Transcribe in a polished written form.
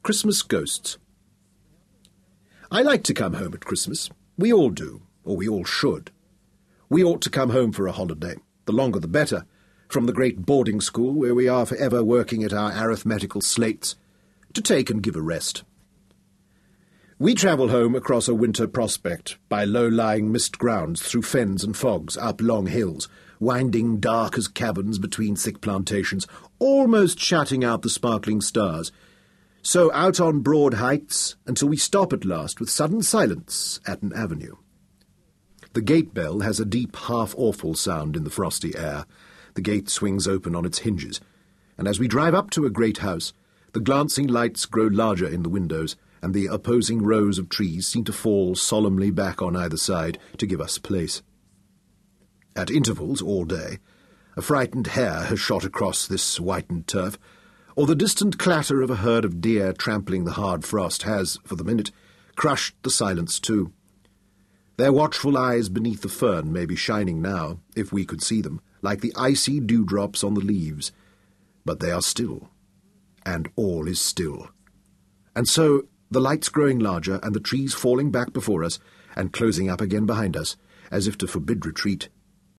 Christmas Ghosts. I like to come home at Christmas. We all do, or we all should. We ought to come home for a holiday, the longer the better, from the great boarding school where we are forever working at our arithmetical slates, to take and give a rest. We travel home across a winter prospect, by low-lying mist grounds, through fens and fogs, up long hills, winding dark as caverns between thick plantations, almost shutting out the sparkling stars, so out on broad heights until we stop at last with sudden silence at an avenue. The gate bell has a deep, half-awful sound in the frosty air. The gate swings open on its hinges, and as we drive up to a great house, the glancing lights grow larger in the windows, and the opposing rows of trees seem to fall solemnly back on either side to give us place. At intervals all day, a frightened hare has shot across this whitened turf, or the distant clatter of a herd of deer trampling the hard frost has, for the minute, crushed the silence too. Their watchful eyes beneath the fern may be shining now, if we could see them, like the icy dewdrops on the leaves, but they are still, and all is still. And so, the lights growing larger and the trees falling back before us and closing up again behind us, as if to forbid retreat,